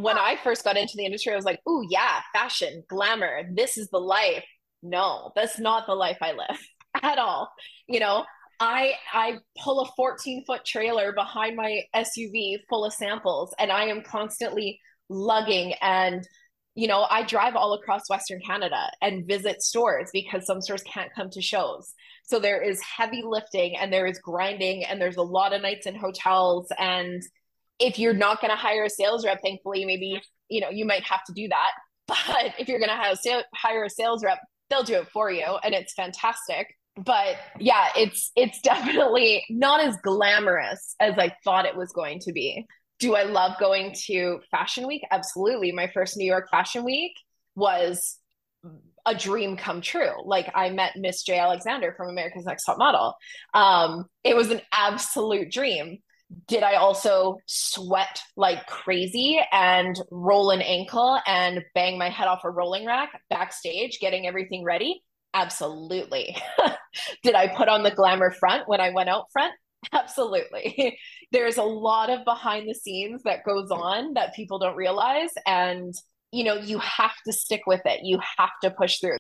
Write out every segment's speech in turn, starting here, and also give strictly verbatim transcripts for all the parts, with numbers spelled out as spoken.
when I first got into the industry, I was like, "Ooh, yeah, fashion, glamour. This is the life." No, that's not the life I live at all. You know, I I pull a fourteen foot trailer behind my S U V full of samples, and I am constantly lugging and you know, I drive all across Western Canada and visit stores because some stores can't come to shows. So there is heavy lifting and there is grinding and there's a lot of nights in hotels. And if you're not going to hire a sales rep, thankfully, maybe, you know, you might have to do that. But if you're going to have sale, hire a sales rep, they'll do it for you. And it's fantastic. But yeah, it's it's definitely not as glamorous as I thought it was going to be. Do I love going to Fashion Week? Absolutely. My first New York Fashion Week was a dream come true. Like I met Miss J. Alexander from America's Next Top Model. Um, it was an absolute dream. Did I also sweat like crazy and roll an ankle and bang my head off a rolling rack backstage, getting everything ready? Absolutely. Did I put on the glamour front when I went out front? Absolutely. There's a lot of behind the scenes that goes on that people don't realize. And, you know, you have to stick with it. You have to push through.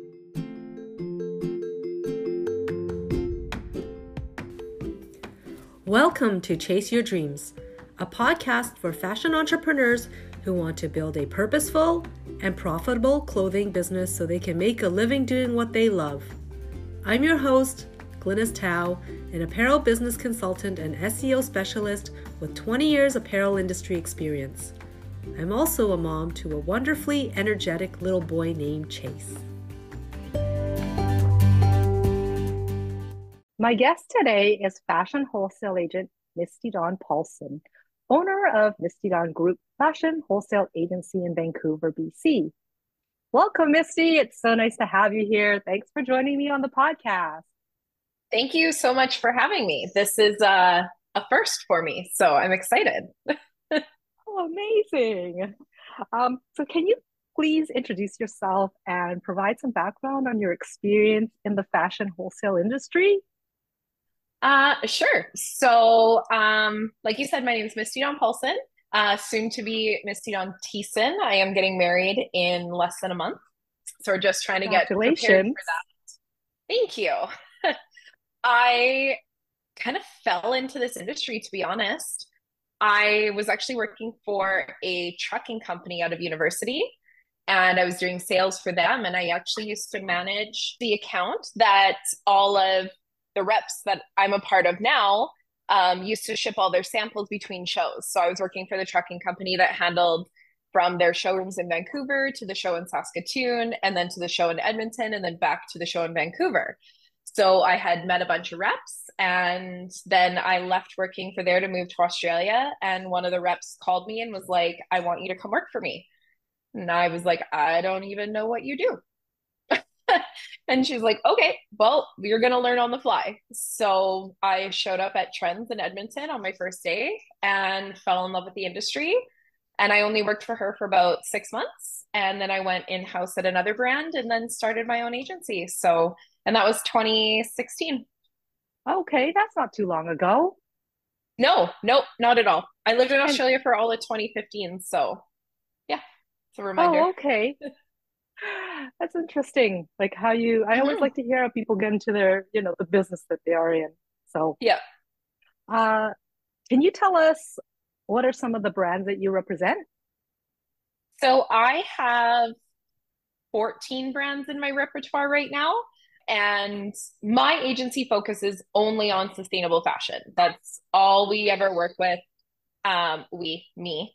Welcome to Chase Your Dreams, a podcast for fashion entrepreneurs who want to build a purposeful and profitable clothing business so they can make a living doing what they love. I'm your host, Glynis Tao, an apparel business consultant and S E O specialist with twenty years apparel industry experience. I'm also a mom to a wonderfully energetic little boy named Chase. My guest today is fashion wholesale agent Misty Dawn Paulson, owner of Misty Dawn Group Fashion Wholesale Agency in Vancouver, B C. Welcome, Misty. It's so nice to have you here. Thanks for joining me on the podcast. Thank you so much for having me. This is uh, a first for me, so I'm excited. Oh, amazing. Um, so can you please introduce yourself and provide some background on your experience in the fashion wholesale industry? Uh, sure. So, um, like you said, my name is Misty Dawn Paulson, uh, soon to be Misty Dawn Thiessen. I am getting married in less than a month. So we're just trying to get prepared Congratulations. for that. Thank you. I kind of fell into this industry, to be honest. I was actually working for a trucking company out of university, and I was doing sales for them. And I actually used to manage the account that all of the reps that I'm a part of now um, used to ship all their samples between shows. So I was working for the trucking company that handled from their showrooms in Vancouver to the show in Saskatoon, and then to the show in Edmonton, and then back to the show in Vancouver. So I had met a bunch of reps, and then I left working for there to move to Australia. And one of the reps called me and was like, "I want you to come work for me." And I was like, "I don't even know what you do." And she's like, "Okay, well, you're going to learn on the fly." So I showed up at Trends in Edmonton on my first day and fell in love with the industry. And I only worked for her for about six months. And then I went in-house at another brand and then started my own agency. So, and that was twenty sixteen. Okay, that's not too long ago. No, nope, not at all. I lived in And Australia for all of twenty fifteen. So yeah, it's a reminder. oh, okay. That's interesting. Like how you, I always Mhm. like to hear how people get into their, you know, the business that they are in. So, Yeah. uh, can you tell us what are some of the brands that you represent? So I have fourteen brands in my repertoire right now. And my agency focuses only on sustainable fashion. That's all we ever work with. Um, we, me.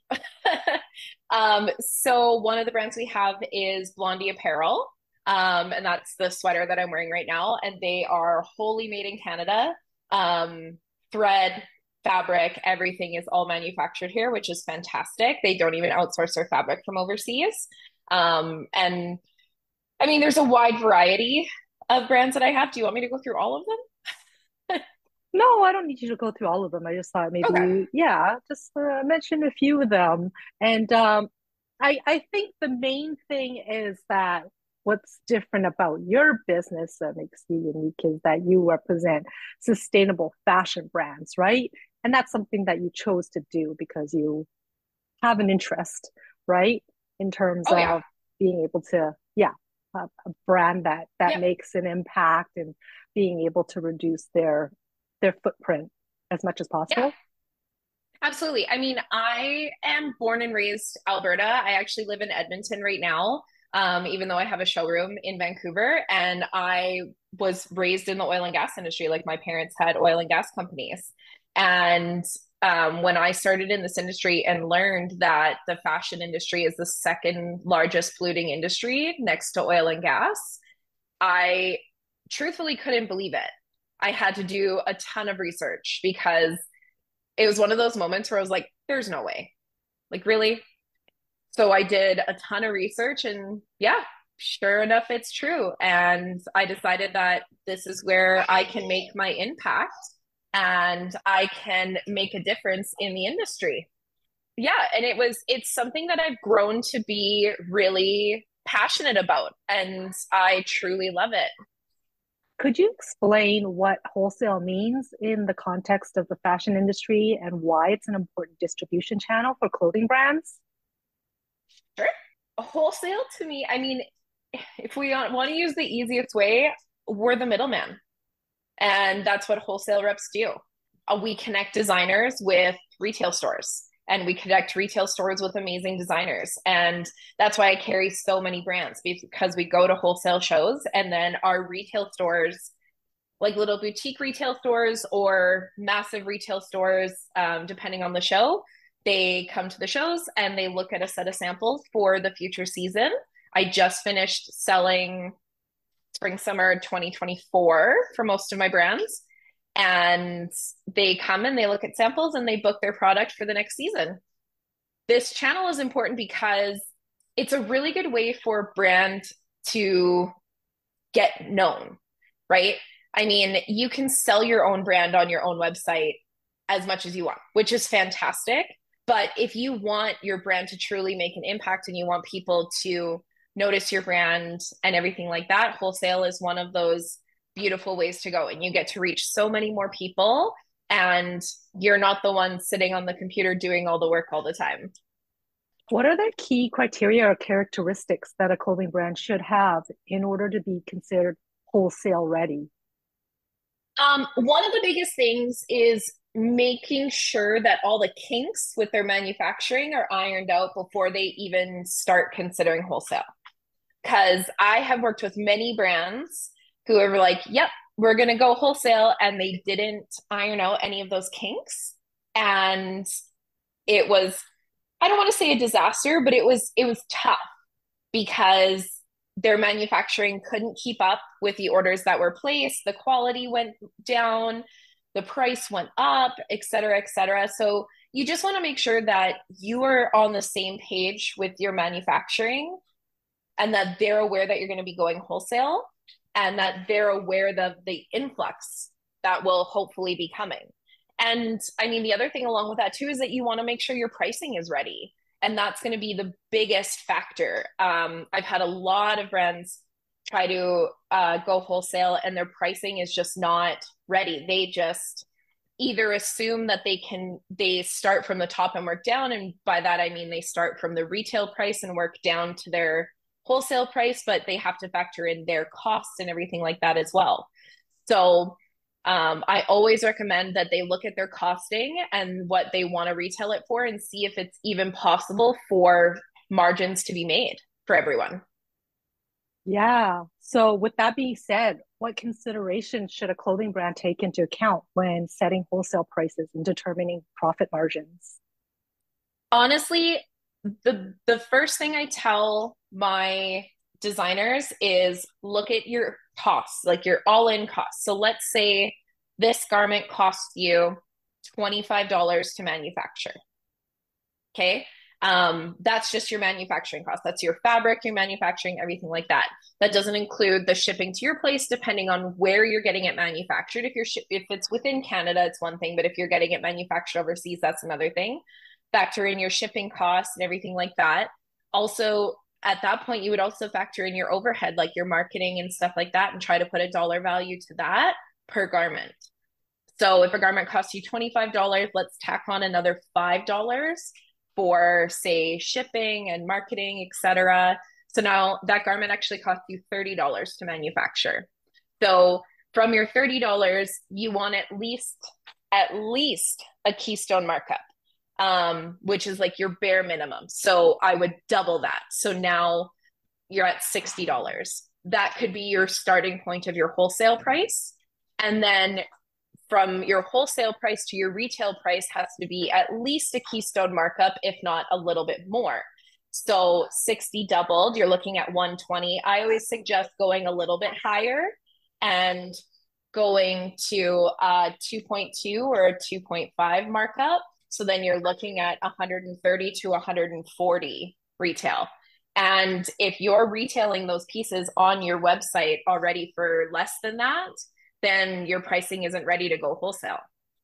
um, so one of the brands we have is Blondie Apparel. Um, and that's the sweater that I'm wearing right now. And they are wholly made in Canada. Um, thread, fabric, everything is all manufactured here, which is fantastic. They don't even outsource their fabric from overseas. Um, and I mean, there's a wide variety of brands that I have. Do you want me to go through all of them? No, I don't need you to go through all of them. I just thought Okay. maybe, yeah, just uh, mention a few of them. And um, I, I think the main thing is that what's different about your business that makes you unique is that you represent sustainable fashion brands, right? And that's something that you chose to do because you have an interest, right? In terms Oh yeah. of being able to, yeah, a, a brand that that Yep. makes an impact and being able to reduce their their footprint as much as Yeah. possible. Absolutely. I mean, I am born and raised Alberta. I actually live in Edmonton right now, um, even though I have a showroom in Vancouver. And I was raised in the oil and gas industry. Like my parents had oil and gas companies. And um, when I started in this industry and learned that the fashion industry is the second largest polluting industry next to oil and gas, I truthfully couldn't believe it. I had to do a ton of research because it was one of those moments where I was like, there's no way. Like, really? So I did a ton of research and yeah, sure enough, it's true. And I decided that this is where I can make my impact and I can make a difference in the industry. Yeah. And it was, it's something that I've grown to be really passionate about. And I truly love it. Could you explain what wholesale means in the context of the fashion industry and why it's an important distribution channel for clothing brands? Sure. Wholesale to me, I mean, if we want to use the easiest way, we're the middleman. And that's what wholesale reps do. Uh, we connect designers with retail stores and we connect retail stores with amazing designers. And that's why I carry so many brands because we go to wholesale shows and then our retail stores, like little boutique retail stores or massive retail stores, um, depending on the show, they come to the shows and they look at a set of samples for the future season. I just finished selling spring summer twenty twenty-four for most of my brands, and they come and they look at samples and they book their product for the next season. This channel is important because it's a really good way for a brand to get known, right? I mean, you can sell your own brand on your own website as much as you want, which is fantastic. But if you want your brand to truly make an impact and you want people to notice your brand and everything like that, wholesale is one of those beautiful ways to go. And you get to reach so many more people and you're not the one sitting on the computer doing all the work all the time. What are the key criteria or characteristics that a clothing brand should have in order to be considered wholesale ready? Um, one of the biggest things is making sure that all the kinks with their manufacturing are ironed out before they even start considering wholesale. Because I have worked with many brands who are like, yep, we're going to go wholesale. And they didn't iron out any of those kinks. And it was, I don't want to say a disaster, but it was, it was tough because their manufacturing couldn't keep up with the orders that were placed. The quality went down, the price went up, et cetera, et cetera. So you just want to make sure that you are on the same page with your manufacturing and that they're aware that you're going to be going wholesale and that they're aware of the influx that will hopefully be coming. And I mean, the other thing along with that too is that you want to make sure your pricing is ready. And that's going to be the biggest factor. Um, I've had a lot of brands try to uh, go wholesale and their pricing is just not ready. They just either assume that they can, they start from the top and work down. And by that, I mean, they start from the retail price and work down to their wholesale price, but they have to factor in their costs and everything like that as well. So um, I always recommend that they look at their costing and what they want to retail it for and see if it's even possible for margins to be made for everyone. Yeah. So, with that being said, what considerations should a clothing brand take into account when setting wholesale prices and determining profit margins? Honestly, the the first thing I tell my designers is look at your costs, like your all-in costs. So let's say this garment costs you twenty-five dollars to manufacture. Okay. Um, that's just your manufacturing cost. That's your fabric, your manufacturing, everything like that. That doesn't include the shipping to your place, depending on where you're getting it manufactured. If you're sh- if it's within Canada, it's one thing, but if you're getting it manufactured overseas, that's another thing. Factor in your shipping costs and everything like that. Also, at that point, you would also factor in your overhead, like your marketing and stuff like that, and try to put a dollar value to that per garment. So if a garment costs you twenty-five dollars, let's tack on another five dollars for, say, shipping and marketing, et cetera. So now that garment actually costs you thirty dollars to manufacture. So from your thirty dollars, you want at least at least a keystone markup, um, which is like your bare minimum. So I would double that. So now you're at sixty dollars. That could be your starting point of your wholesale price. And then from your wholesale price to your retail price has to be at least a keystone markup, if not a little bit more. So sixty doubled, you're looking at one twenty. I always suggest going a little bit higher and going to a two point two or a two point five markup. So then you're looking at one thirty to one forty retail. And if you're retailing those pieces on your website already for less than that, then your pricing isn't ready to go wholesale.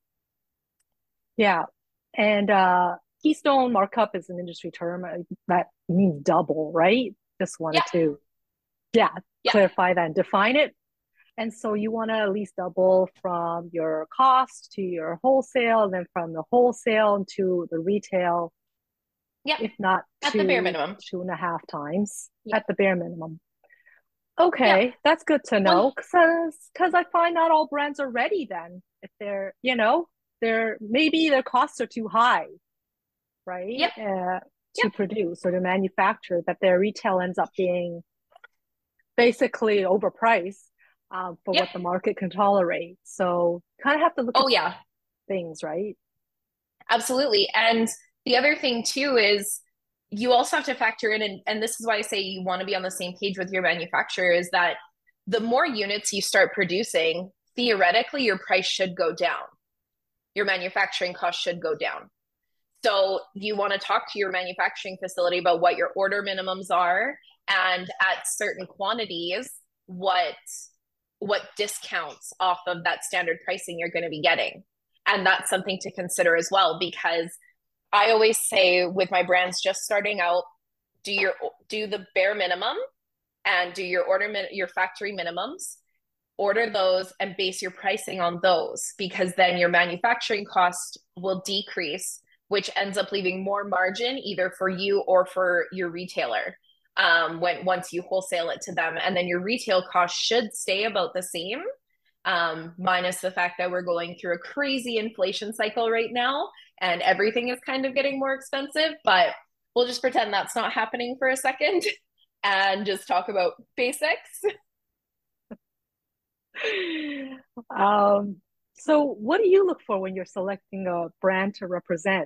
Yeah. And uh, keystone markup is an industry term that means double, right? Just wanted yeah. to, yeah, yeah, clarify that and define it. And so you want to at least double from your cost to your wholesale, and then from the wholesale to the retail. Yeah. If not at two, the bare minimum. two and a half times yeah. at the bare minimum. Okay, yeah. That's good to know, because because I find not all brands are ready then. If they're, you know, they're maybe their costs are too high, right? Yep. Uh, to yep. produce or to manufacture, that their retail ends up being basically overpriced um, for yep. what the market can tolerate. So kind of have to look oh, at yeah. things, right? Absolutely. And the other thing too is you also have to factor in, and, and this is why I say you want to be on the same page with your manufacturer, is that the more units you start producing, theoretically, your price should go down. Your manufacturing cost should go down. So you want to talk to your manufacturing facility about what your order minimums are, and at certain quantities, what, what discounts off of that standard pricing you're going to be getting. And that's something to consider as well, because I always say with my brands just starting out, do your do the bare minimum and do your order your factory minimums, order those and base your pricing on those, because then your manufacturing cost will decrease, which ends up leaving more margin either for you or for your retailer um, when once you wholesale it to them. And then your retail cost should stay about the same, um, minus the fact that we're going through a crazy inflation cycle right now and everything is kind of getting more expensive. But we'll just pretend that's not happening for a second and just talk about basics. um, so what do you look for when you're selecting a brand to represent?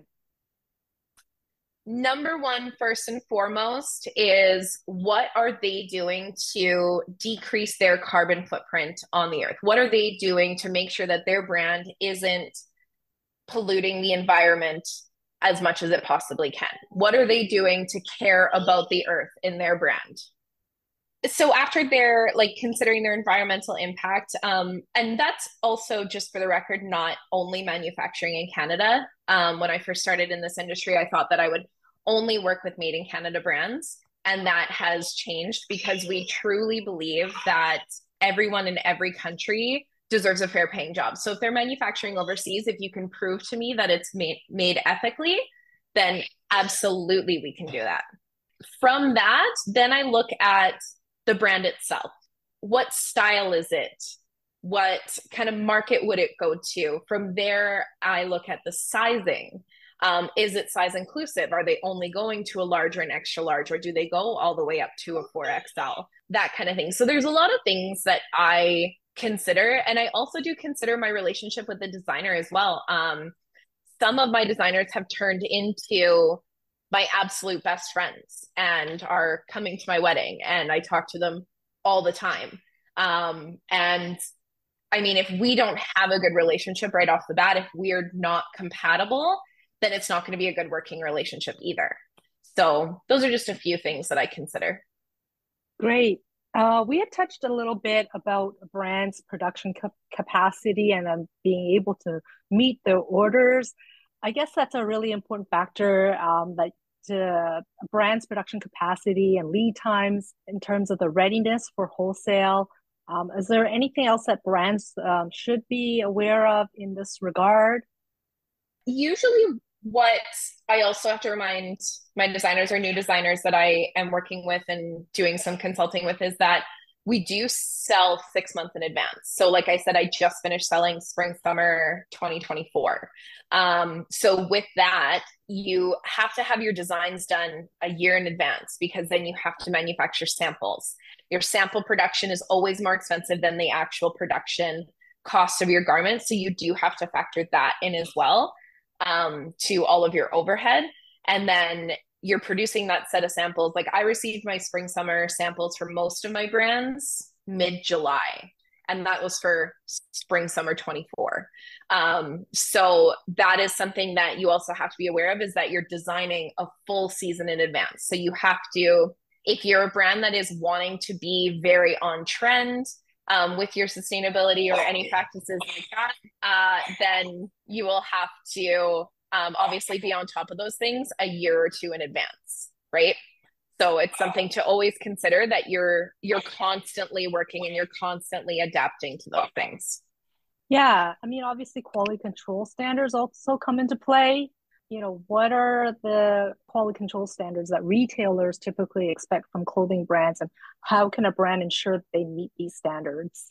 Number one, first and foremost, is what are they doing to decrease their carbon footprint on the earth? What are they doing to make sure that their brand isn't polluting the environment as much as it possibly can? What are they doing to care about the earth in their brand? So after they're like considering their environmental impact, um, and that's also, just for the record, not only manufacturing in Canada. Um, when I first started in this industry, I thought that I would only work with made in Canada brands. And that has changed, because we truly believe that everyone in every country deserves a fair paying job. So if they're manufacturing overseas, if you can prove to me that it's made, made ethically, then absolutely we can do that. From that, then I look at the brand itself. What style is it? What kind of market would it go to? From there, I look at the sizing. Um, is it size inclusive? Are they only going to a large or an extra large, or do they go all the way up to a four X L? That kind of thing. So there's a lot of things that I consider. And I also do consider my relationship with the designer as well. Um, some of my designers have turned into my absolute best friends and are coming to my wedding, and I talk to them all the time. Um, and I mean, if we don't have a good relationship right off the bat, if we're not compatible, then it's not going to be a good working relationship either. So those are just a few things that I consider. Great. Uh, we had touched a little bit about a brand's production cap- capacity and um, being able to meet their orders. I guess that's a really important factor, um, that uh, a brand's production capacity and lead times in terms of the readiness for wholesale. Um, is there anything else that brands um, should be aware of in this regard? Usually what I also have to remind my designers or new designers that I am working with and doing some consulting with is that we do sell six months in advance. So, like I said, I just finished selling spring summer twenty twenty-four. Um, so, with that, you have to have your designs done a year in advance because then you have to manufacture samples. Your sample production is always more expensive than the actual production cost of your garment. So, you do have to factor that in as well, um, to all of your overhead. And then you're producing that set of samples. Like I received my spring summer samples for most of my brands mid-July, and that was for spring summer twenty-four. Um, so that is something that you also have to be aware of, is that you're designing a full season in advance. So you have to, if you're a brand that is wanting to be very on trend um, with your sustainability or any practices like that, uh, then you will have to Um, obviously be on top of those things a year or two in advance, right? So it's something to always consider, that you're you're constantly working and you're constantly adapting to those things. Yeah, I mean, obviously, quality control standards also come into play. You know, what are the quality control standards that retailers typically expect from clothing brands, and how can a brand ensure that they meet these standards?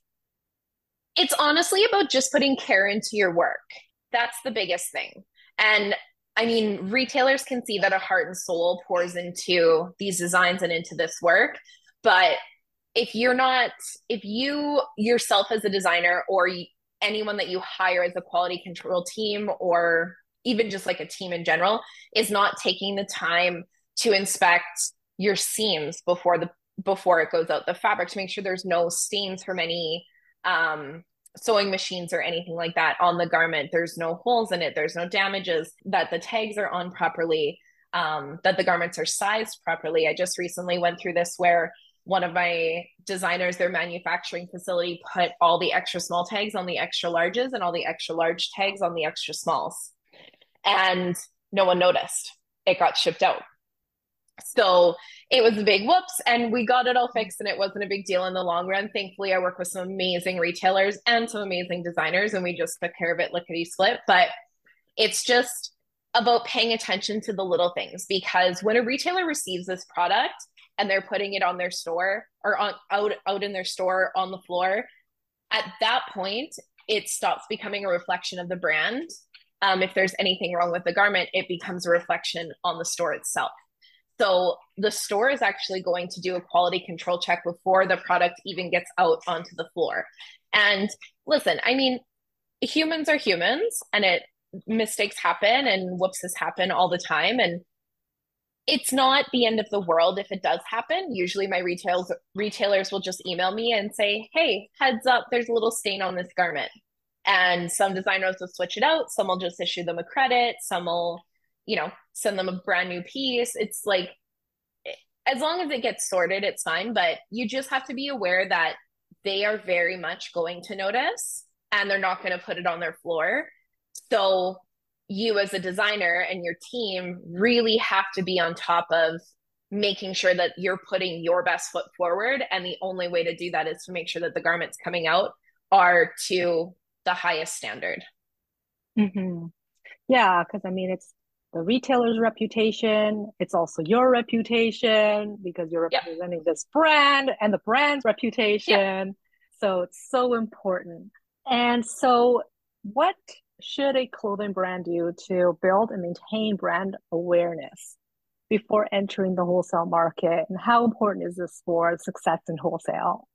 It's honestly about just putting care into your work. That's the biggest thing. And I mean, retailers can see that a heart and soul pours into these designs and into this work. But if you're not, if you yourself as a designer, or anyone that you hire as a quality control team, or even just like a team in general, is not taking the time to inspect your seams before the before it goes out the fabric, to make sure there's no stains from any um sewing machines or anything like that on the garment, there's no holes in it, there's no damages, that the tags are on properly, um, that the garments are sized properly. I just recently went through this where one of my designers, their manufacturing facility, put all the extra small tags on the extra larges and all the extra large tags on the extra smalls. And no one noticed. It got shipped out. So it was a big whoops, and we got it all fixed, and it wasn't a big deal in the long run. Thankfully, I work with some amazing retailers and some amazing designers, and we just took care of it lickety split. But it's just about paying attention to the little things, because when a retailer receives this product and they're putting it on their store, or on out out in their store on the floor, at that point, it stops becoming a reflection of the brand. Um, if there's anything wrong with the garment, it becomes a reflection on the store itself. So the store is actually going to do a quality control check before the product even gets out onto the floor. And listen, I mean, humans are humans, and it mistakes happen and whoopses happen all the time. And it's not the end of the world if it does happen. Usually my retails retailers will just email me and say, hey, heads up, there's a little stain on this garment. And some designers will switch it out. Some will just issue them a credit. Some will, you know, send them a brand new piece. It's like, as long as it gets sorted, it's fine. But you just have to be aware that they are very much going to notice, and they're not going to put it on their floor. So you as a designer and your team really have to be on top of making sure that you're putting your best foot forward. And the only way to do that is to make sure that the garments coming out are to the highest standard. Mm-hmm. Yeah, because I mean, it's the retailer's reputation. It's also your reputation, because you're Yep. representing this brand and the brand's reputation. Yep. So it's so important. And so, what should a clothing brand do to build and maintain brand awareness before entering the wholesale market? And how important is this for success in wholesale?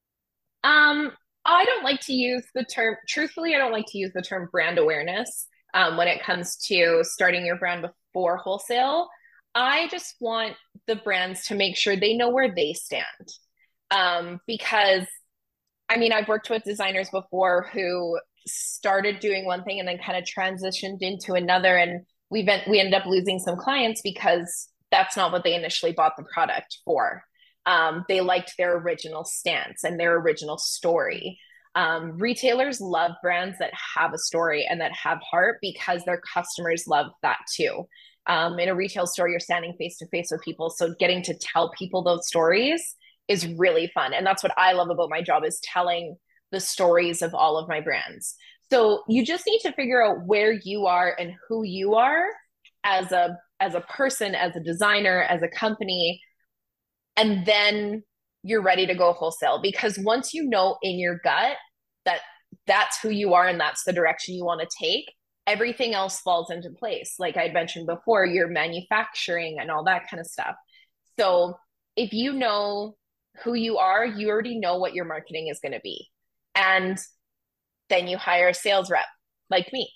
Um, I don't like to use the term, truthfully, I don't like to use the term brand awareness um, when it comes to starting your brand before wholesale. I just want the brands to make sure they know where they stand. Um, because, I mean, I've worked with designers before who started doing one thing and then kind of transitioned into another. And we been, we ended up losing some clients because that's not what they initially bought the product for. Um, they liked their original stance and their original story. Um, retailers love brands that have a story and that have heart, because their customers love that too. Um, in a retail store, you're standing face to face with people. So getting to tell people those stories is really fun. And that's what I love about my job, is telling the stories of all of my brands. So you just need to figure out where you are and who you are as a as a person, as a designer, as a company, and then you're ready to go wholesale. Because once you know in your gut that that's who you are and that's the direction you want to take, everything else falls into place. Like I mentioned before, your manufacturing and all that kind of stuff. So if you know who you are, you already know what your marketing is going to be. And then you hire a sales rep like me.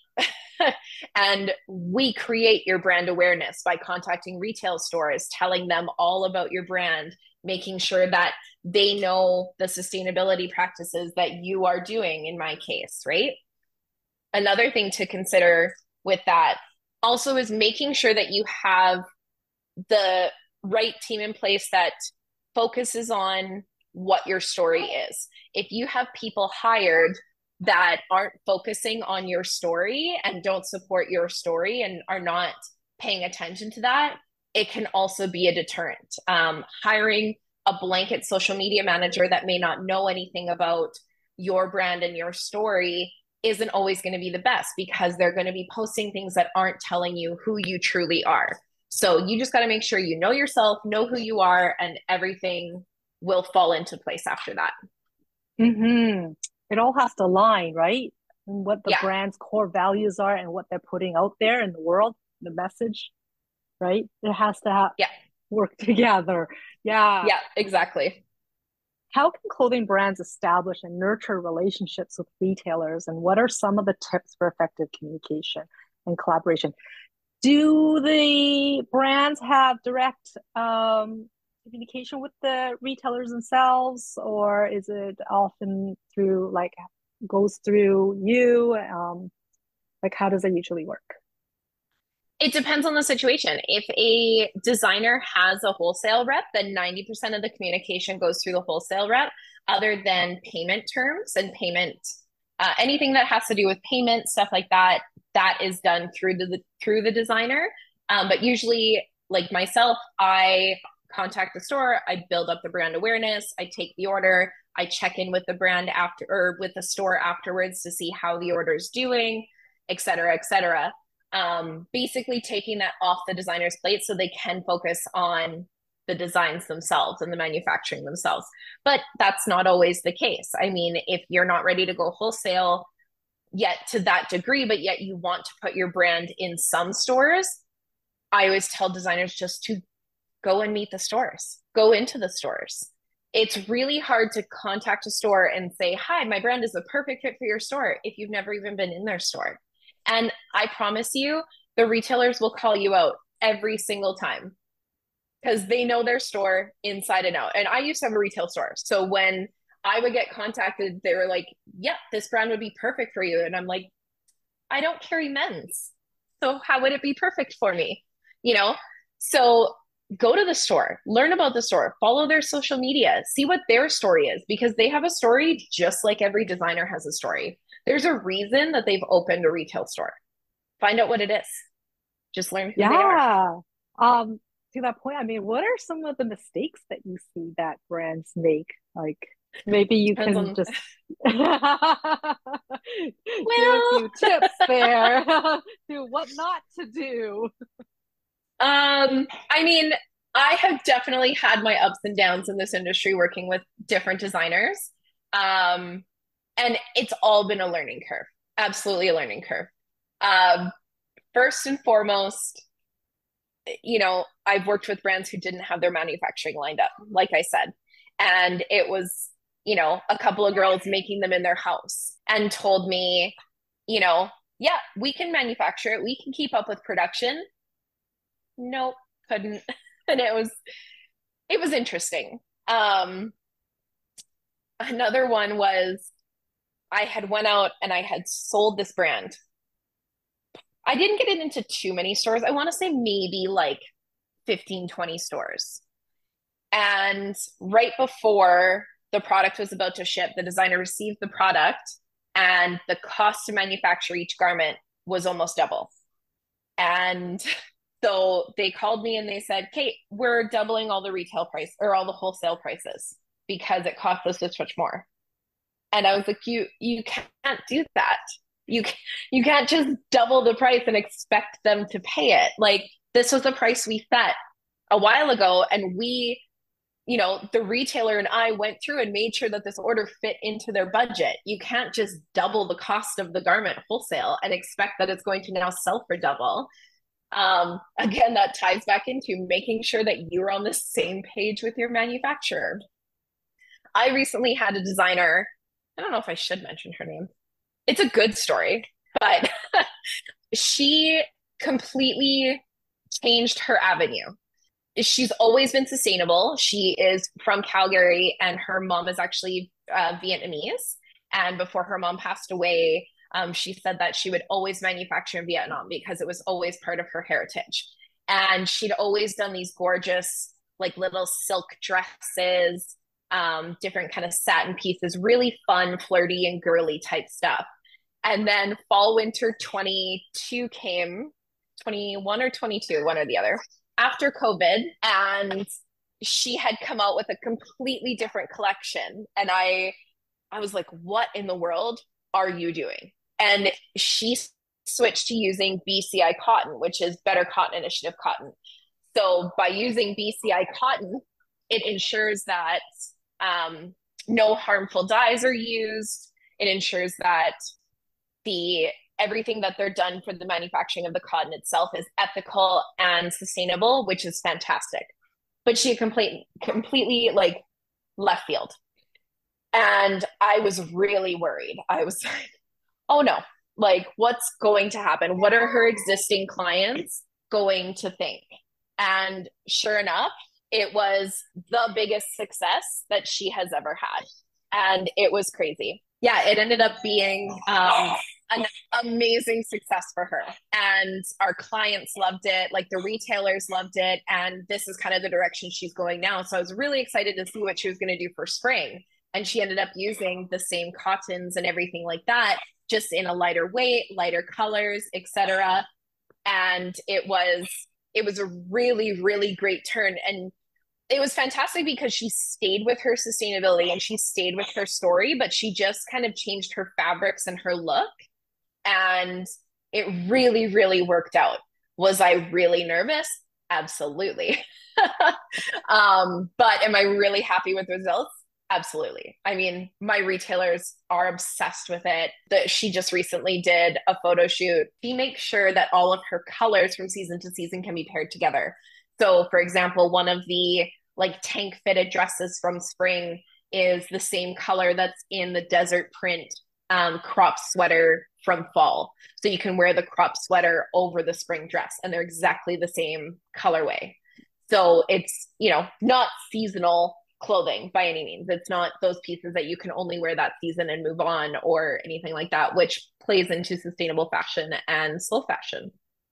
And we create your brand awareness by contacting retail stores, telling them all about your brand, making sure that they know the sustainability practices that you are doing, in my case, right? Another thing to consider with that also is making sure that you have the right team in place that focuses on what your story is. If you have people hired that aren't focusing on your story and don't support your story and are not paying attention to that, it can also be a deterrent. Um, hiring a blanket social media manager that may not know anything about your brand and your story isn't always going to be the best, because they're going to be posting things that aren't telling you who you truly are. So you just got to make sure you know yourself, know who you are, and everything will fall into place after that. Mm-hmm. It all has to align, right? And what the Yeah. brand's core values are and what they're putting out there in the world, the message, right? It has to have yeah. work together. Yeah. Yeah, exactly. How can clothing brands establish and nurture relationships with retailers? And what are some of the tips for effective communication and collaboration? Do the brands have direct um, communication with the retailers themselves, or is it often through like goes through you? Um, like how does it usually work? It depends on the situation. If a designer has a wholesale rep, then ninety percent of the communication goes through the wholesale rep, other than payment terms and payment, uh, anything that has to do with payment, stuff like that, that is done through the, through the designer. Um, but usually, like myself, I contact the store, I build up the brand awareness, I take the order, I check in with the brand after, or with the store afterwards to see how the order is doing, et cetera, et cetera. Um, basically taking that off the designer's plate so they can focus on the designs themselves and the manufacturing themselves. But that's not always the case. I mean, if you're not ready to go wholesale yet to that degree, but yet you want to put your brand in some stores, I always tell designers just to go and meet the stores, go into the stores. It's really hard to contact a store and say, hi, my brand is the perfect fit for your store if you've never even been in their store. And I promise you, the retailers will call you out every single time because they know their store inside and out. And I used to have a retail store. So when I would get contacted, they were like, yep, this brand would be perfect for you. And I'm like, I don't carry men's. So how would it be perfect for me? You know, so go to the store, learn about the store, follow their social media, see what their story is, because they have a story just like every designer has a story. There's a reason that they've opened a retail store. Find out what it is. Just learn who yeah. they are. Um, to that point, I mean, what are some of the mistakes that you see that brands make? Like maybe you Depends can on... just well... give a few tips there to what not to do. Um, I mean, I have definitely had my ups and downs in this industry working with different designers. Um, and it's all been a learning curve. Absolutely a learning curve. Um, first and foremost, you know, I've worked with brands who didn't have their manufacturing lined up, like I said. And it was, you know, a couple of girls making them in their house and told me, you know, yeah, we can manufacture it. We can keep up with production. Nope, couldn't. And it was, it was interesting. Um, another one was I had went out and I had sold this brand. I didn't get it into too many stores. I want to say maybe like fifteen, twenty stores. And right before the product was about to ship, the designer received the product and the cost to manufacture each garment was almost double. And so they called me and they said, Kate, we're doubling all the retail price or all the wholesale prices because it cost us this much more. And I was like, you, you can't do that. You you can't just double the price and expect them to pay it. Like this was the price we set a while ago, and we, you know, the retailer and I went through and made sure that this order fit into their budget. You can't just double the cost of the garment wholesale and expect that it's going to now sell for double. Um, again, that ties back into making sure that you're on the same page with your manufacturer. I recently had a designer, I don't know if I should mention her name. It's a good story, but she completely changed her avenue. She's always been sustainable. She is from Calgary, and her mom is actually uh, Vietnamese. And before her mom passed away, um, she said that she would always manufacture in Vietnam because it was always part of her heritage. And she'd always done these gorgeous, like little silk dresses, um, different kind of satin pieces, really fun, flirty, and girly type stuff. And then fall winter twenty-two came, twenty-one or twenty-two, one or the other, after COVID, and she had come out with a completely different collection. And I I was like, what in the world are you doing? And she switched to using B C I cotton, which is Better Cotton Initiative cotton. So by using B C I cotton, it ensures that um, no harmful dyes are used. It ensures that the everything that they're done for the manufacturing of the cotton itself is ethical and sustainable, which is fantastic. But she complete, completely like left field. And I was really worried. I was like, oh no, like what's going to happen? What are her existing clients going to think? And sure enough, it was the biggest success that she has ever had. And it was crazy. Yeah, it ended up being um, an amazing success for her. And our clients loved it, like the retailers loved it. And this is kind of the direction she's going now. So I was really excited to see what she was going to do for spring. And she ended up using the same cottons and everything like that, just in a lighter weight, lighter colors, et cetera. And it was, it was a really, really great turn. And it was fantastic because she stayed with her sustainability and she stayed with her story, but she just kind of changed her fabrics and her look. And it really, really worked out. Was I really nervous? Absolutely. um, but am I really happy with the results? Absolutely. I mean, my retailers are obsessed with it. That she just recently did a photo shoot. She makes sure that all of her colors from season to season can be paired together. So, for example, one of the like tank fitted dresses from spring is the same color that's in the desert print um, crop sweater from fall. So you can wear the crop sweater over the spring dress, and they're exactly the same colorway. So it's, you know, not seasonal clothing by any means. It's not those pieces that you can only wear that season and move on or anything like that, which plays into sustainable fashion and slow fashion.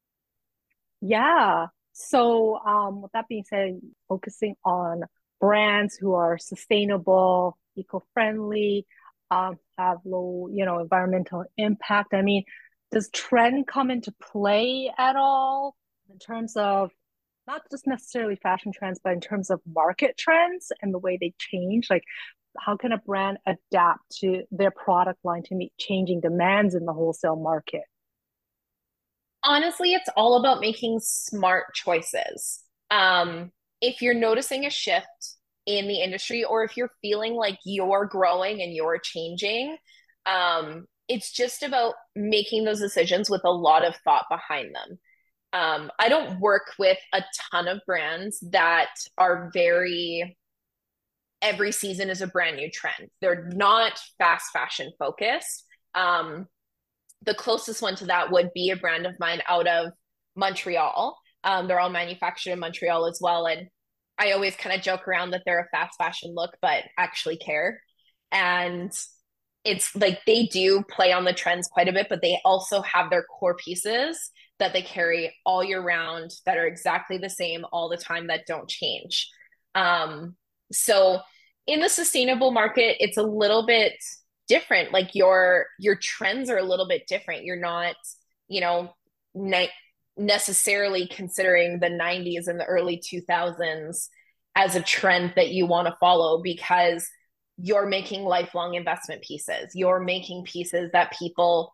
Yeah. So, um, with that being said, focusing on brands who are sustainable, eco-friendly, um, have low, you know, environmental impact. I mean, does trend come into play at all in terms of not just necessarily fashion trends, but in terms of market trends and the way they change? Like, how can a brand adapt to their product line to meet changing demands in the wholesale market? Honestly, it's all about making smart choices. Um, if you're noticing a shift in the industry, or if you're feeling like you're growing and you're changing, um, it's just about making those decisions with a lot of thought behind them. Um, I don't work with a ton of brands that are very, every season is a brand new trend. They're not fast fashion focused. Um, the closest one to that would be a brand of mine out of Montreal. Um, they're all manufactured in Montreal as well. And I always kind of joke around that they're a fast fashion look, but actually care. And it's like they do play on the trends quite a bit, but they also have their core pieces that they carry all year round that are exactly the same all the time, that don't change. Um, so in the sustainable market, it's a little bit different. Like your your trends are a little bit different. You're not, you know, ne- necessarily considering the nineties and the early two thousands as a trend that you want to follow, because you're making lifelong investment pieces. You're making pieces that people,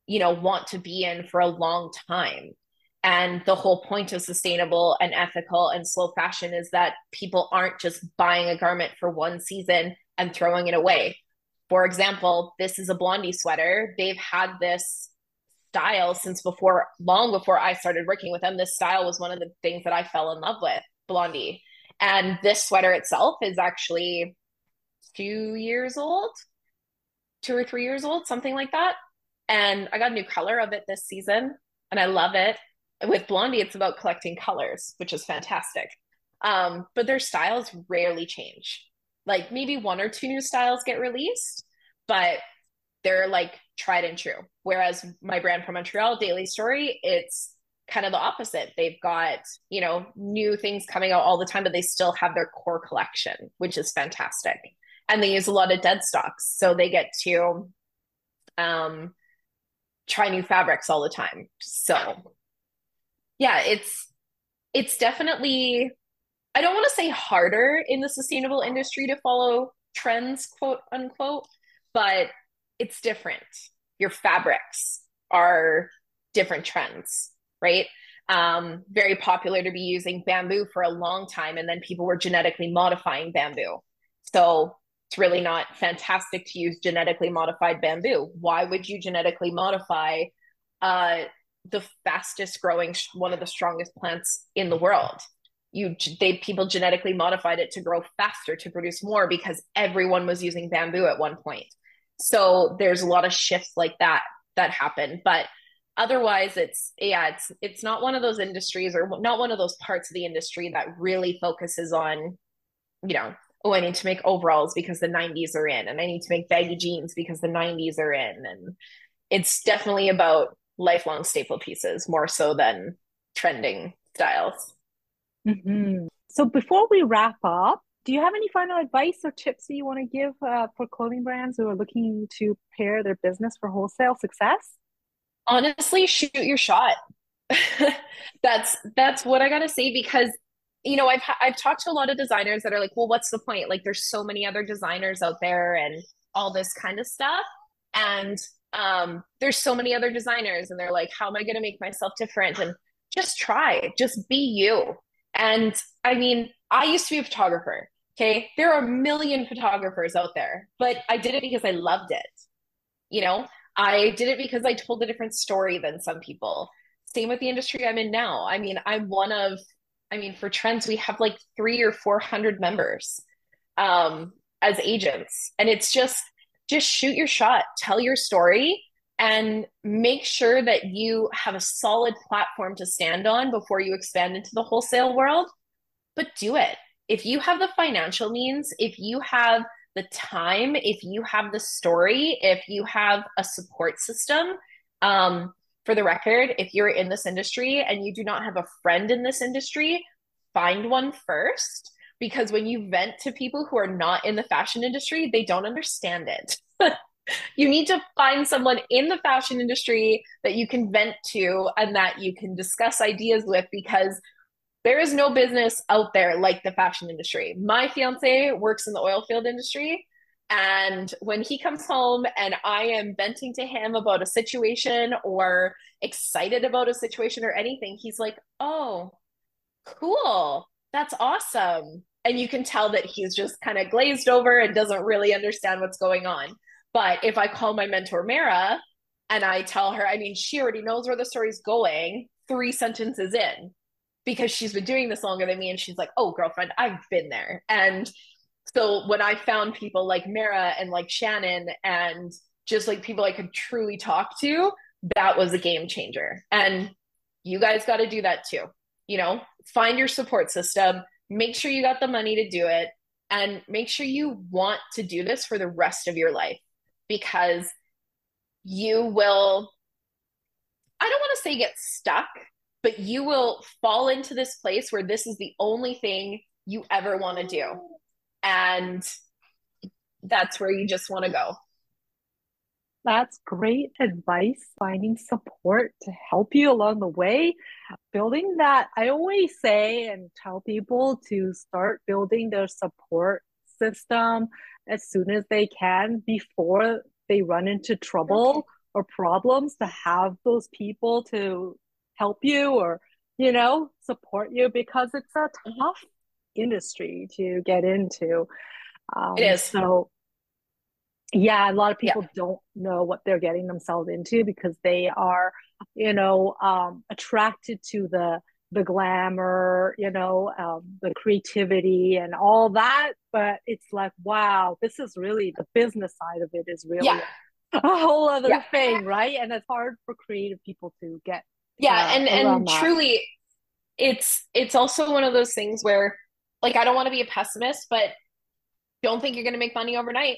you know, want to be in for a long time. And the whole point of sustainable and ethical and slow fashion is that people aren't just buying a garment for one season and throwing it away. For example, this is a Blondie sweater. They've had this style since before, long before I started working with them. This style was one of the things that I fell in love with, Blondie. And this sweater itself is actually two years old, two or three years old, something like that. And I got a new color of it this season, and I love it. With Blondie, it's about collecting colors, which is fantastic. Um, but their styles rarely change. Like maybe one or two new styles get released, but they're like tried and true. Whereas my brand from Montreal, Daily Story, it's kind of the opposite. They've got, you know, new things coming out all the time, but they still have their core collection, which is fantastic. And they use a lot of dead stocks. So they get to um, try new fabrics all the time. So yeah, it's it's definitely, I don't want to say harder in the sustainable industry to follow trends, quote unquote, but it's different. Your fabrics are different trends, right? Um, very popular to be using bamboo for a long time, and then people were genetically modifying bamboo. So it's really not fantastic to use genetically modified bamboo. Why would you genetically modify uh, the fastest growing, one of the strongest plants in the world? You they people genetically modified it to grow faster, to produce more, because everyone was using bamboo at one point. So there's a lot of shifts like that that happen. But otherwise, it's yeah, it's it's not one of those industries, or not one of those parts of the industry that really focuses on, you know, oh, I need to make overalls because the nineties are in, and I need to make baggy jeans because the nineties are in. And it's definitely about lifelong staple pieces more so than trending styles. Mm-hmm. So before we wrap up, do you have any final advice or tips that you want to give uh, for clothing brands who are looking to prepare their business for wholesale success? Honestly, shoot your shot. that's that's what I gotta say, because you know I've I've talked to a lot of designers that are like, well, what's the point? Like, there's so many other designers out there and all this kind of stuff, and um, there's so many other designers, and they're like, how am I gonna make myself different? And just try, just be you. And I mean, I used to be a photographer. Okay, there are a million photographers out there, but I did it because I loved it. You know, I did it because I told a different story than some people. Same with the industry I'm in now. I mean, I'm one of, I mean, for Trends, we have like three or four hundred members um, as agents, and it's just, just shoot your shot, tell your story, and make sure that you have a solid platform to stand on before you expand into the wholesale world. But do it. If you have the financial means, if you have the time, if you have the story, if you have a support system, um, for the record, if you're in this industry and you do not have a friend in this industry, find one first. Because when you vent to people who are not in the fashion industry, they don't understand it. You need to find someone in the fashion industry that you can vent to and that you can discuss ideas with, because there is no business out there like the fashion industry. My fiance works in the oil field industry, and when he comes home and I am venting to him about a situation or excited about a situation or anything, he's like, oh, cool, that's awesome. And you can tell that he's just kind of glazed over and doesn't really understand what's going on. But if I call my mentor Mara and I tell her, I mean, she already knows where the story's going three sentences in, because she's been doing this longer than me, and she's like, oh, girlfriend, I've been there. And so when I found people like Mara and like Shannon and just like people I could truly talk to, that was a game changer. And you guys got to do that too. You know, find your support system, make sure you got the money to do it, and make sure you want to do this for the rest of your life, because you will, I don't want to say get stuck, but you will fall into this place where this is the only thing you ever want to do. And that's where you just want to go. That's great advice. Finding support to help you along the way. Building that, I always say and tell people to start building their support system as soon as they can before they run into trouble. or problems, to have those people to help you or, you know, support you, because it's a Mhm. tough industry to get into. It Um, is. so yeah, a lot of Yeah. people don't know what they're getting themselves into because they are, you know, um, attracted to the the glamour, you know, um, the creativity and all that. But it's like, wow, this is really the business side of it is Yeah. really a whole Yeah. other thing, right? And it's hard for creative people to get Yeah. uh, And around and that. truly it's it's also one of those things where like I don't want to be a pessimist, but don't think you're going to make money overnight.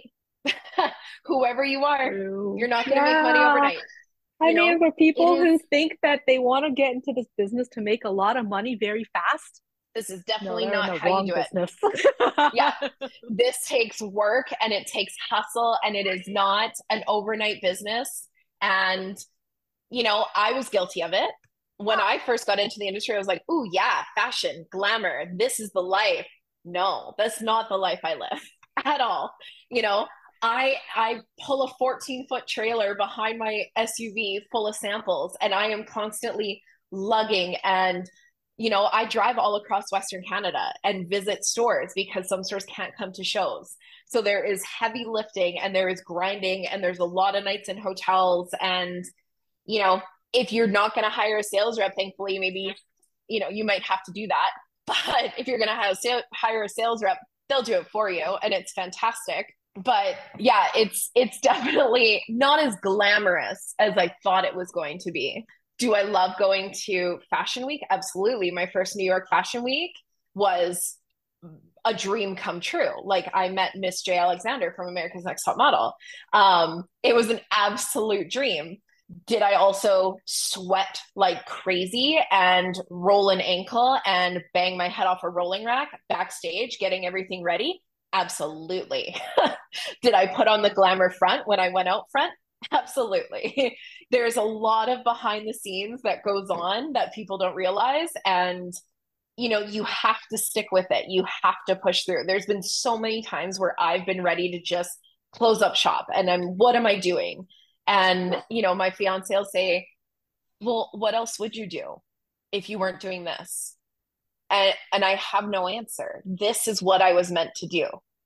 Whoever you are, True. you're not going to make money Yeah. overnight. I You mean, know, for it people is, who think that they want to get into this business to make a lot of money very fast, this is no, definitely they're in not the how you wrong do it. business. Yeah. This takes work and it takes hustle and it is not an overnight business. And, you know, I was guilty of it. When I first got into the industry, I was like, ooh, yeah, fashion, glamour, this is the life. No, that's not the life I live at all. You know, I I pull a fourteen foot trailer behind my S U V full of samples and I am constantly lugging and you know, I drive all across Western Canada and visit stores because some stores can't come to shows. So there is heavy lifting and there is grinding and there's a lot of nights in hotels and you know, if you're not going to hire a sales rep, thankfully, maybe, you know, you might have to do that. But if you're going to have sale, hire a sales rep, they'll do it for you. And it's fantastic. But yeah, it's it's definitely not as glamorous as I thought it was going to be. Do I love going to Fashion Week? Absolutely. My first New York Fashion Week was a dream come true. Like I met Miss J. Alexander from America's Next Top Model. Um, it was an absolute dream. Did I also sweat like crazy and roll an ankle and bang my head off a rolling rack backstage getting everything ready? Absolutely. Did I put on the glamour front when I went out front? Absolutely. There's a lot of behind the scenes that goes on that people don't realize. And, you know, you have to stick with it. You have to push through. There's been so many times where I've been ready to just close up shop and I'm, what am I doing? And, you know, my fiance will say, well, what else would you do if you weren't doing this? And, and I have no answer. This is what I was meant to do.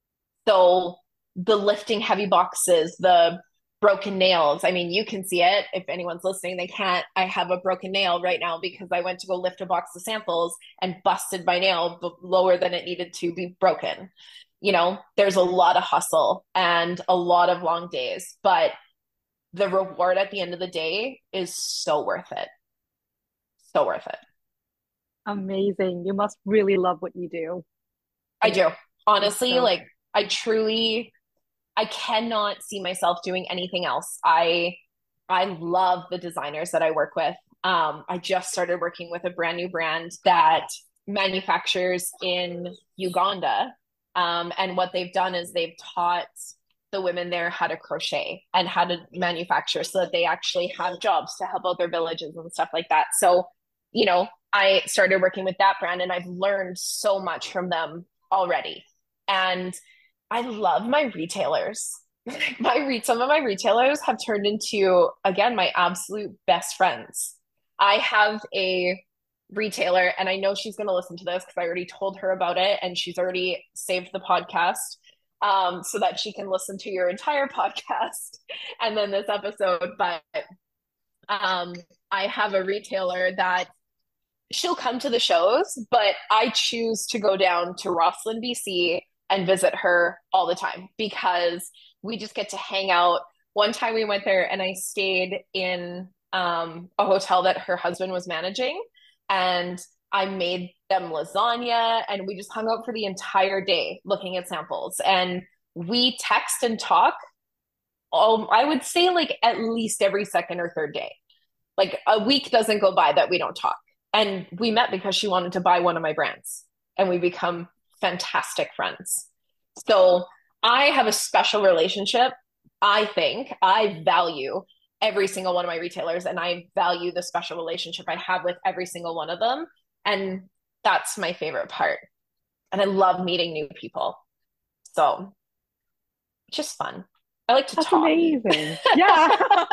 So the lifting heavy boxes, the broken nails. I mean, you can see it. If anyone's listening, they can't. I have a broken nail right now because I went to go lift a box of samples and busted my nail lower than it needed to be broken. You know, there's a lot of hustle and a lot of long days, but the reward at the end of the day is so worth it. So worth it. Amazing. You must really love what you do. I And do. it's Honestly, so like I truly I cannot see myself doing anything else. I I love the designers that I work with. Um, I just started working with a brand new brand that manufactures in Uganda. Um, and what they've done is they've taught the women there how to crochet and how to manufacture so that they actually have jobs to help out their villages and stuff like that. So, you know, I started working with that brand and I've learned so much from them already. And I love my retailers. My re- some of my retailers have turned into again my absolute best friends. I have a retailer and I know she's going to listen to this because I already told her about it and she's already saved the podcast um, so that she can listen to your entire podcast and then this episode. But um, I have a retailer that she'll come to the shows, but I choose to go down to Rosslyn, B C and visit her all the time because we just get to hang out. One time we went there and I stayed in um, a hotel that her husband was managing and I made them lasagna and we just hung out for the entire day looking at samples and we text and talk all I would say like at least every second or third day. Like a week doesn't go by that we don't talk. And we met because she wanted to buy one of my brands and we become fantastic friends. So I have a special relationship. I think I value every single one of my retailers and I value the special relationship I have with every single one of them. And that's my favorite part. And I love meeting new people. So just fun. I like to That's talk. amazing. Yeah.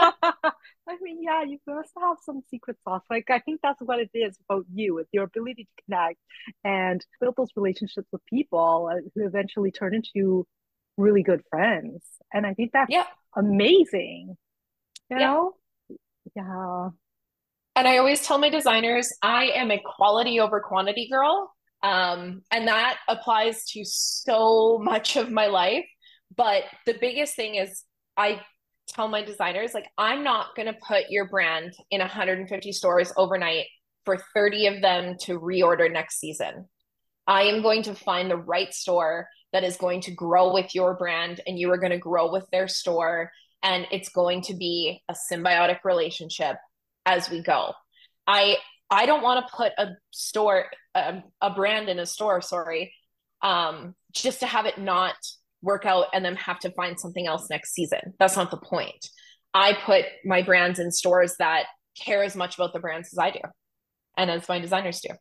I mean, yeah, you must have some secret sauce. Like, I think that's what it is about you, with your ability to connect and build those relationships with people uh, who eventually turn into really good friends. And I think that's Yeah. amazing, you Yeah. know? Yeah. And I always tell my designers, I am a quality over quantity girl. Um, and that applies to so much of my life. But the biggest thing is, I tell my designers, like, I'm not going to put your brand in one hundred fifty stores overnight for thirty of them to reorder next season. I am going to find the right store that is going to grow with your brand, and you are going to grow with their store. And it's going to be a symbiotic relationship as we go. I I don't want to put a store a, a brand in a store, sorry, um, just to have it not work out and then have to find something else next season. That's not the point. I put my brands in stores that care as much about the brands as I do, and as my designers do.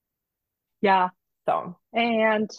Yeah. So, And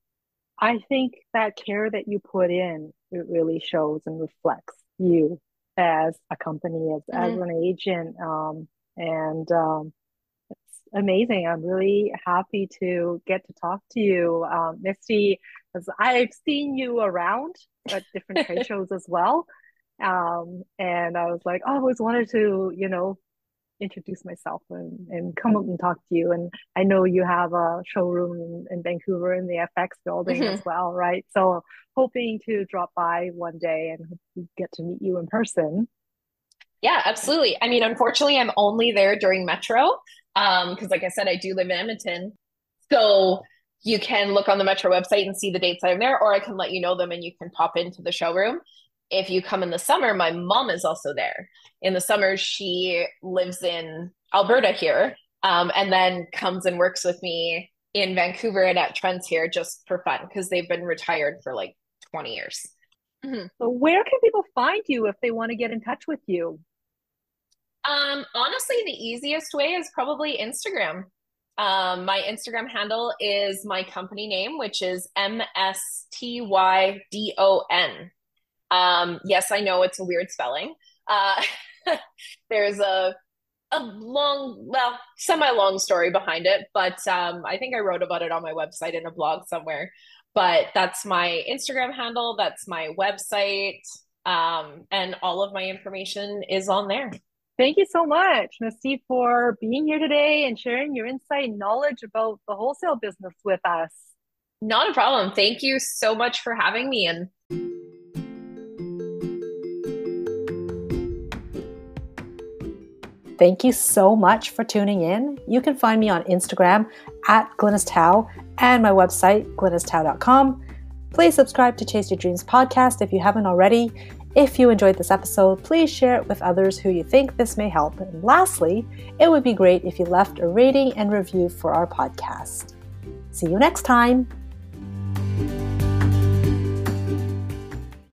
I think that care that you put in, it really shows and reflects you as a company, as, as mm-hmm. an agent. Um, and um, it's amazing. I'm really happy to get to talk to you, um, Misty, as I've seen you around at different trade shows as well. Um, and I was like, oh, I always wanted to, you know, introduce myself and, and come up and talk to you. And I know you have a showroom in, in Vancouver in the F X building mm-hmm. as well, right? So hoping to drop by one day and get to meet you in person. Yeah, absolutely. I mean, unfortunately, I'm only there during Metro um, because, like I said, I do live in Edmonton. So you can look on the Metro website and see the dates I'm there, or I can let you know them and you can pop into the showroom. If you come in the summer, my mom is also there. In the summer, she lives in Alberta here, um, and then comes and works with me in Vancouver and at Trends here just for fun, because they've been retired for like twenty years. Mm-hmm. So where can people find you if they want to get in touch with you? Um, honestly, the easiest way is probably Instagram. Um, my Instagram handle is my company name, which is M S T Y D O N. Um, yes, I know it's a weird spelling. Uh, there's a a long, well, semi-long story behind it, but um, I think I wrote about it on my website in a blog somewhere. But that's my Instagram handle, that's my website, um, and all of my information is on there. Thank you so much, Misty, for being here today and sharing your insight and knowledge about the wholesale business with us. Not a problem. Thank you so much for having me. And thank you so much for tuning in. You can find me on Instagram at Glynis Tao and my website, glynis tao dot com. Please subscribe to Chase Your Dreams podcast if you haven't already. If you enjoyed this episode, please share it with others who you think this may help. And lastly, it would be great if you left a rating and review for our podcast. See you next time.